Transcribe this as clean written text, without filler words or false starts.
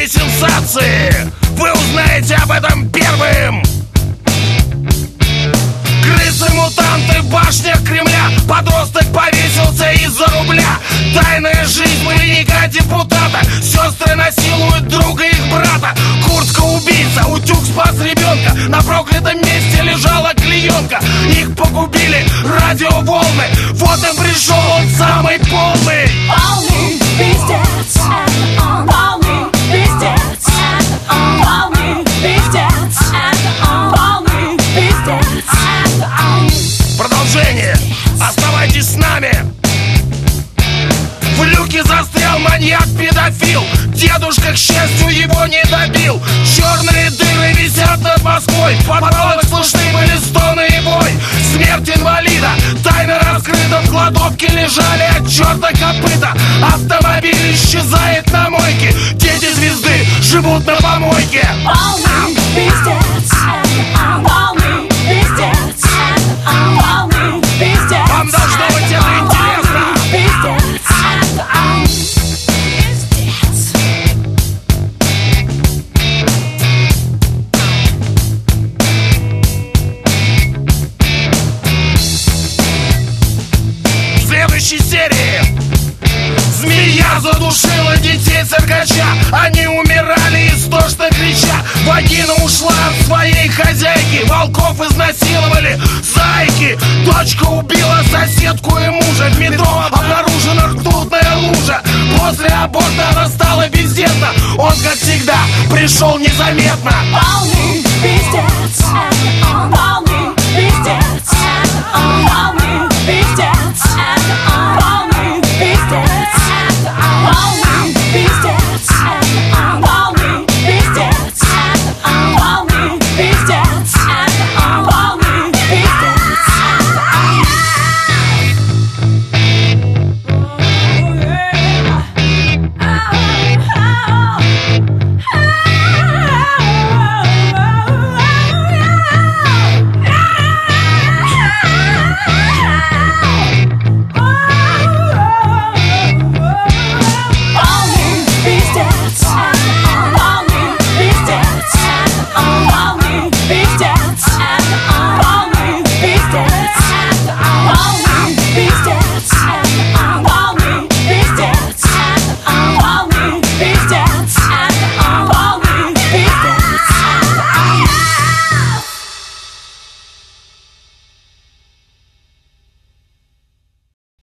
Такие сенсации вы узнаете об этом первым. Крысы-мутанты в башнях Кремля. Подросток повесился из-за рубля. Тайная жизнь маньяка депутата. Сестры насилуют друга и их брата. Куртка-убийца, утюг спас ребенка. На проклятом месте лежала клеенка. Их погубили радиоволны. Вот и пришел он самый полный. Полный пиздец. Полный пиздец. Полный пиздец. Полный пиздец. Продолжение. Оставайтесь с нами. В люке застрял маньяк-педофил. Дедушка, к счастью, его не добил. Черные дыры висят над Москвой. В подвалах слышны были стоны и вой. Смерть инвалида тайно раскрыта. В кладовке лежали от черта копыта. Автомобиль исчезает на мойке. Дети звезды живут на помойке. Полный пиздец. Полный пиздец. Полный пиздец. Вам должно быть это интересно. Пиздец. В следующей серии змея задушила детей циркача. Они умирали истошно крича. Вагина ушла от своей хозяйки. Волков изнасиловали зайки. Дочка убила соседку и мужа. В метро обнаружена ртутная лужа. После аборта она стала бездетна. Он, как всегда, пришел незаметно. Полный пиздец.